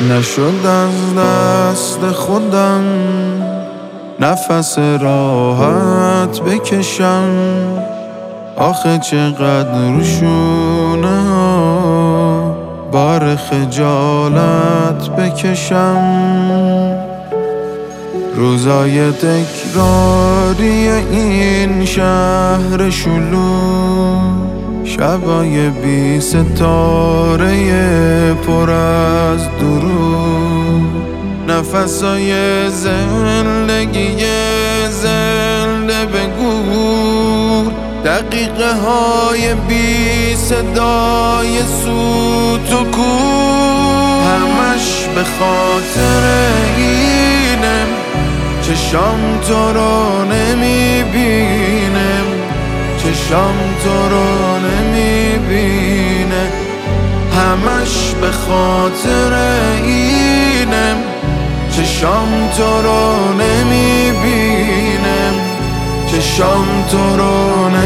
نشد از دست خودم نفس راحت بکشم، آخه چقدر روشونه ها بار خجالت بکشم. روزای تکراری این شهر شلوغ، شبای بی ستاره پر از دروغ، نفسای زندگی زنده به گور، دقیقه های بی صدای سوت و کور، همش به خاطر اینم چشام تو رو نمیبینه، چشام تو رو نمیبینه، همش به خاطر اینم چشام تو رو نمیبینه، چشام تو رو